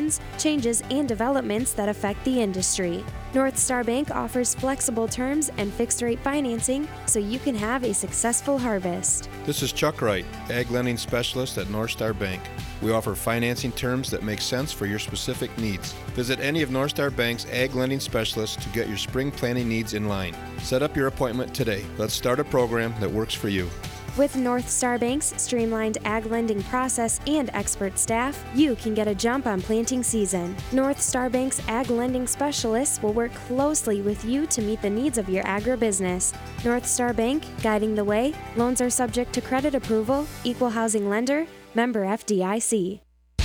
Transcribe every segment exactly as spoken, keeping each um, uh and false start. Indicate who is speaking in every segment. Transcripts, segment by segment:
Speaker 1: trends, changes, and developments that affect the industry. North Star Bank offers flexible terms and fixed-rate financing so you can have a successful harvest.
Speaker 2: This is Chuck Wright, Ag Lending Specialist at North Star Bank. We offer financing terms that make sense for your specific needs. Visit any of North Star Bank's Ag Lending Specialists to get your spring planting needs in line. Set up your appointment today. Let's start a program that works for you.
Speaker 1: With North Star Bank's streamlined ag lending process and expert staff, you can get a jump on planting season. North Star Bank's ag lending specialists will work closely with you to meet the needs of your agribusiness. North Star Bank, guiding the way. Loans are subject to credit approval. Equal housing lender. Member F D I C.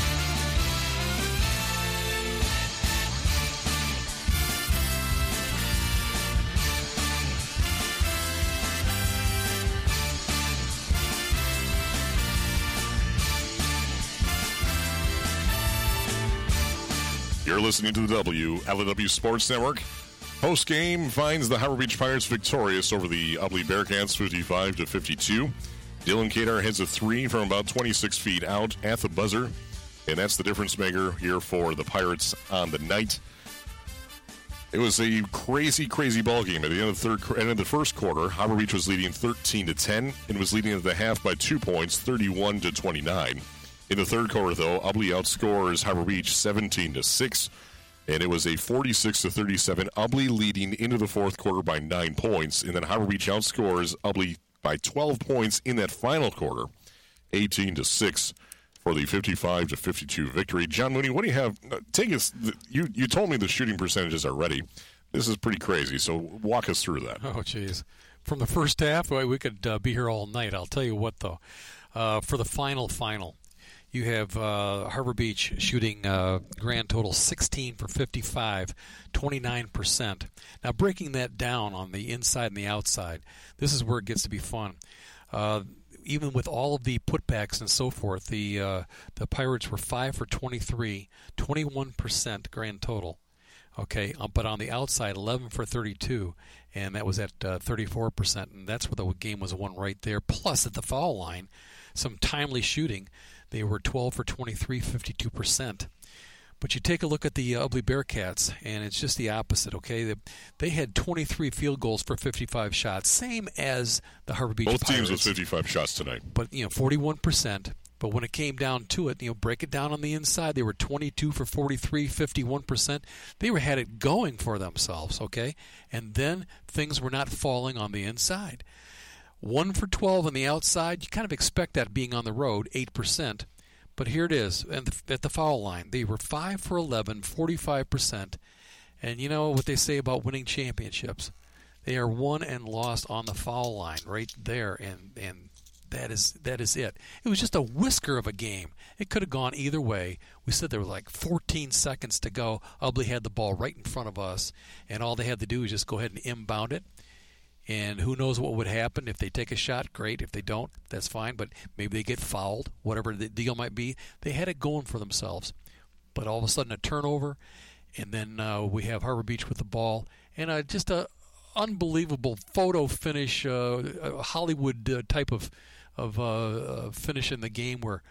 Speaker 3: You're listening to the W L A W Sports Network. Post game finds the Harbor Beach Pirates victorious over the Ubly Bearcats fifty-five to fifty-two. Dylan Kadar hits a three from about twenty-six feet out at the buzzer, and that's the difference maker here for the Pirates on the night. It was a crazy, crazy ball game at the end of the third, end of the first quarter. Harbor Beach was leading thirteen to ten and was leading at the half by two points, thirty-one to twenty-nine. In the third quarter, though, Ubly outscores Harbor Beach seventeen to six, and it was a forty-six to thirty-seven. Ubly leading into the fourth quarter by nine points, and then Harbor Beach outscores Ubly by twelve points in that final quarter, eighteen to six for the fifty-five to fifty-two victory. John Mooney, what do you have? Take us. You you told me the shooting percentages are ready. This is pretty crazy. So walk us through that.
Speaker 4: Oh, geez. From the first half, well, we could uh, be here all night. I'll tell you what, though. Uh, for the final final. You have uh, Harbor Beach shooting uh, grand total sixteen for fifty-five, twenty-nine percent. Now, breaking that down on the inside and the outside, this is where it gets to be fun. Uh, even with all of the putbacks and so forth, the uh, the Pirates were five for twenty-three, twenty-one percent grand total. Okay, uh, but on the outside, eleven for thirty-two, and that was at uh, thirty-four percent, and that's where the game was won right there. Plus, at the foul line, some timely shooting. They were twelve for twenty-three, fifty-two percent. But you take a look at the uh, Ubly Bearcats, and it's just the opposite, okay? They, they had twenty-three field goals for fifty-five shots, same as the Harbor Beach
Speaker 3: Both
Speaker 4: Pirates.
Speaker 3: teams with fifty-five shots tonight.
Speaker 4: But, you know, forty-one percent. But when it came down to it, you know, break it down on the inside, they were twenty-two for forty-three, fifty-one percent. They were had it going for themselves, okay? And then things were not falling on the inside. one for twelve on the outside, you kind of expect that being on the road, eight percent. But here it is, and at the foul line. They were five for eleven, forty-five percent. And you know what they say about winning championships. They are won and lost on the foul line right there, and, and that is that is it. It was just a whisker of a game. It could have gone either way. We said there were like fourteen seconds to go. Ubly had the ball right in front of us, and all they had to do was just go ahead and inbound it. And who knows what would happen. If they take a shot, great. If they don't, that's fine. But maybe they get fouled, whatever the deal might be. They had it going for themselves. But all of a sudden a turnover, and then uh, we have Harbor Beach with the ball. And uh, just a unbelievable photo finish, uh, a Hollywood uh, type of, of uh, uh, finish in the game where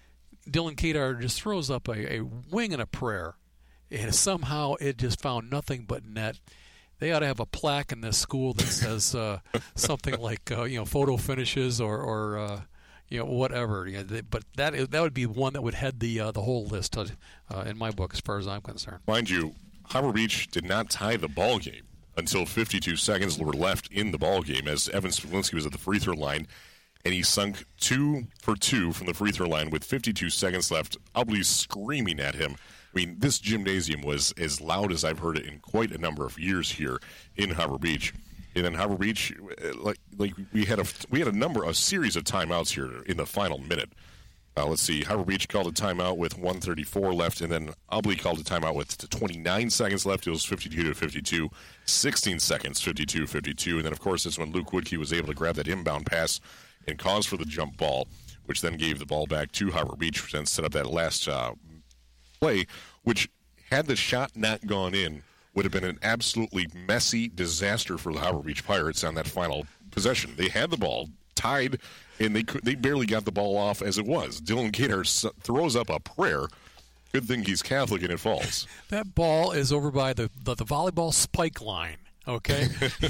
Speaker 4: Dylan Kadar just throws up a, a wing and a prayer. And somehow it just found nothing but net. They ought to have a plaque in this school that says uh, something like, uh, you know, photo finishes or, or uh, you know, whatever. You know, they, but that is, that would be one that would head the uh, the whole list uh, in my book, as far as I'm concerned.
Speaker 3: Mind you, Harbor Beach did not tie the ball game until fifty-two seconds were left in the ball game, as Evan Smolinski was at the free throw line, and he sunk two for two from the free throw line with fifty-two seconds left. Ubly screaming at him. I mean, this gymnasium was as loud as I've heard it in quite a number of years here in Harbor Beach. And in Harbor Beach, like like we had a we had a number, a series of timeouts here in the final minute. Uh, let's see, Harbor Beach called a timeout with one thirty-four left, and then Ubly called a timeout with twenty-nine seconds left. It was fifty-two to fifty-two, sixteen seconds, fifty-two fifty-two. And then, of course, that's when Luke Woodkey was able to grab that inbound pass and cause for the jump ball, which then gave the ball back to Harbor Beach, which then set up that last uh, play, which, had the shot not gone in, would have been an absolutely messy disaster for the Harbor Beach Pirates on that final possession. They had the ball tied, and they could, they barely got the ball off as it was. Dylan Kadar throws up a prayer, Good thing he's Catholic and it falls.
Speaker 4: That ball is over by the, the, the volleyball spike line, okay?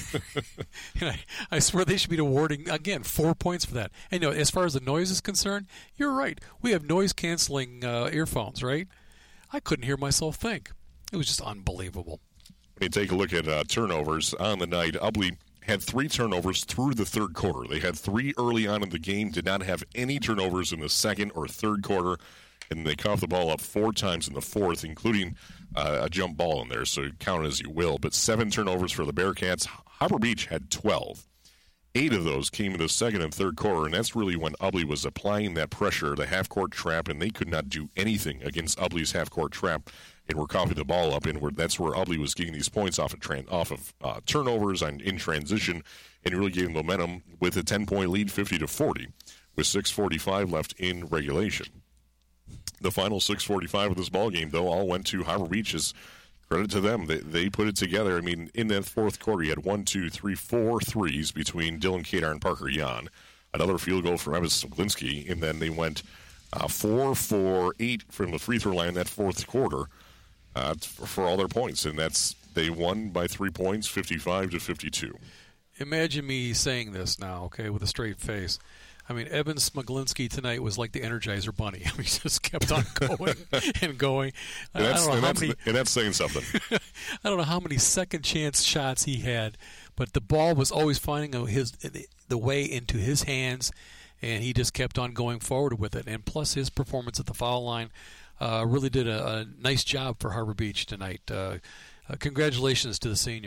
Speaker 4: I, I swear they should be awarding, again, four points for that. And, you know, as far as the noise is concerned, you're right. We have noise-canceling uh, earphones, right? I couldn't hear myself think. It was just unbelievable.
Speaker 3: When you take a look at uh, turnovers on the night, Ubly had three turnovers through the third quarter. They had three early on in the game, did not have any turnovers in the second or third quarter, and they coughed the ball up four times in the fourth, including uh, a jump ball in there, so count it as you will. But seven turnovers for the Bearcats. Harbor Beach had twelve. Eight of those came in the second and third quarter, and that's really when Ubly was applying that pressure, the half-court trap, and they could not do anything against Ubly's half-court trap, and were coughing the ball up, and were, that's where Ubly was getting these points off of, tran- off of uh, turnovers and in transition, and really gave them momentum with a ten-point lead, fifty to forty, with six forty-five left in regulation. The final six forty-five of this ballgame, though, all went to Harbor Beach's. Credit to them. They, they put it together. I mean, in that fourth quarter, you had one, two, three, four threes between Dylan Kadar and Parker Yan. Another field goal from Evan Smiglinski, and then they went uh, four, four, eight from the free throw line in that fourth quarter uh, for, for all their points. And that's they won by three points, fifty-five to fifty-two.
Speaker 4: Imagine me saying this now, okay, with a straight face. I mean, Evan Smiglinski tonight was like the Energizer Bunny. I mean, he just kept on going and going.
Speaker 3: And that's,
Speaker 4: I don't know
Speaker 3: and,
Speaker 4: how
Speaker 3: that's,
Speaker 4: many,
Speaker 3: and that's saying something.
Speaker 4: I don't know how many second chance shots he had, but the ball was always finding his the way into his hands, and he just kept on going forward with it. And plus, his performance at the foul line uh, really did a, a nice job for Harbor Beach tonight. Uh, uh, congratulations to the senior.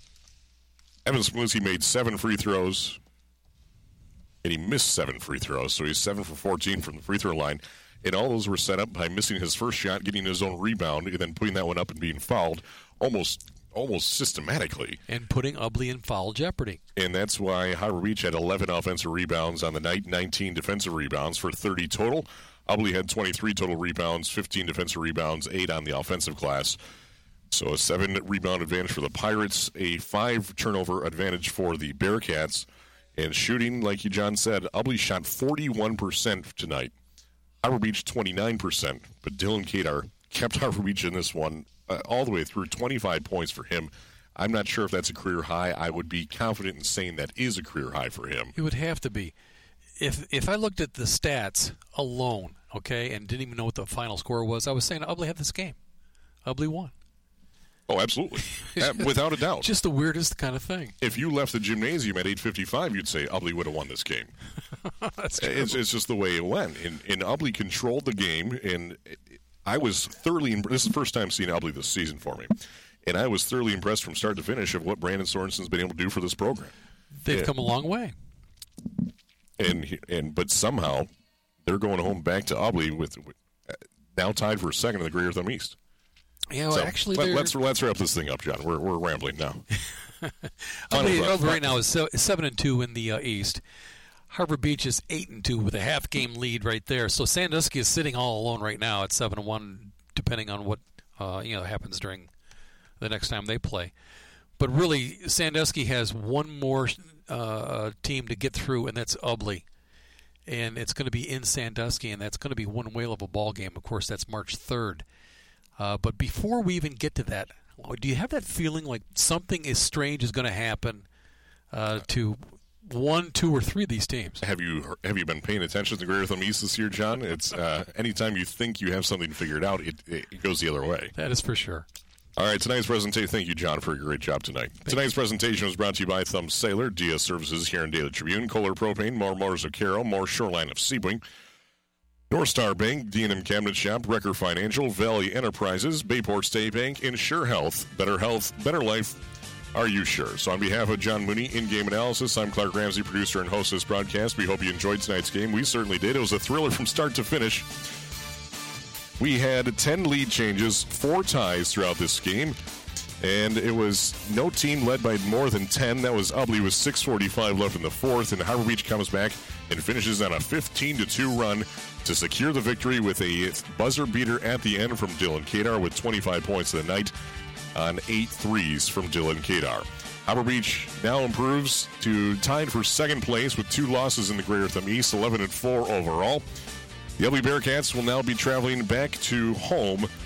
Speaker 3: Evan Smiglinski made seven free throws. And he missed seven free throws, so he's seven for fourteen from the free throw line. And all those were set up by missing his first shot, getting his own rebound, and then putting that one up and being fouled almost almost systematically.
Speaker 4: And putting Ubly in foul jeopardy.
Speaker 3: And that's why Harbor Beach had eleven offensive rebounds on the night, nineteen defensive rebounds for thirty total. Ubly had twenty-three total rebounds, fifteen defensive rebounds, eight on the offensive glass. So a seven-rebound advantage for the Pirates, a five-turnover advantage for the Bearcats. And shooting, like you, John said, Ubly shot forty-one percent tonight. Harbor Beach, twenty-nine percent. But Dylan Kadar kept Harbor Beach in this one uh, all the way through, twenty-five points for him. I'm not sure if that's a career high. I would be confident in saying that is a career high for him.
Speaker 4: It would have to be. If if I looked at the stats alone, okay, and didn't even know what the final score was, I was saying Ubly had this game. Ubly won.
Speaker 3: Oh, absolutely. Without a doubt.
Speaker 4: Just the weirdest kind of thing.
Speaker 3: If you left the gymnasium at eight fifty-five, you'd say Ubly would have won this game.
Speaker 4: That's true.
Speaker 3: It's, it's just the way it went. And, and Ubly controlled the game, and I was thoroughly – this is the first time seeing Ubly this season for me. And I was thoroughly impressed from start to finish of what Brandon Sorensen's been able to do for this program.
Speaker 4: They've
Speaker 3: and,
Speaker 4: come a long way.
Speaker 3: And and But somehow they're going home back to Ubly with, with now tied for second in the Greater Thumb East.
Speaker 4: Yeah, well,
Speaker 3: so
Speaker 4: actually,
Speaker 3: let, let's let's wrap this thing up, John. We're we're rambling now.
Speaker 4: Ubly right now is seven and two in the uh, East. Harbor Beach is eight and two with a half game lead right there. So Sandusky is sitting all alone right now at seven and one, depending on what uh, you know happens during the next time they play. But really, Sandusky has one more uh, team to get through, and that's Ubly. And it's going to be in Sandusky, and that's going to be one whale of a ball game. Of course, that's March third. Uh, but before we even get to that, do you have that feeling like something is strange is going to happen uh, to one, two, or three of these teams?
Speaker 3: Have you have you been paying attention to the Greater Thumb East this year, John? It's uh, anytime you think you have something figured out, it, it goes the other way.
Speaker 4: That is for sure.
Speaker 3: All right, tonight's presentation. Thank you, John, for a great job tonight. Thank tonight's you. presentation was brought to you by Thumb Sailor, D S Services here in Daily Tribune, Kohler Propane, more Motors of Carroll, more Shoreline of Sebring, North Star Bank, D and M Cabinet Shop, Wrecker Financial, Valley Enterprises, Bayport State Bank, Insure Health. Better health, better life. Are you sure? So on behalf of John Mooney, in-game analysis, I'm Clark Ramsey, producer and host of this broadcast. We hope you enjoyed tonight's game. We certainly did. It was a thriller from start to finish. We had ten lead changes, four ties throughout this game, and it was no team led by more than ten. That was Ubly with six forty-five left in the fourth, and Harbor Beach comes back and finishes on a fifteen to two run to secure the victory with a buzzer beater at the end from Dylan Kadar with twenty-five points of the night on eight threes from Dylan Kadar. Harbor Beach now improves to tied for second place with two losses in the Greater Thumb East, eleven and four overall. The Ubly Bearcats will now be traveling back to home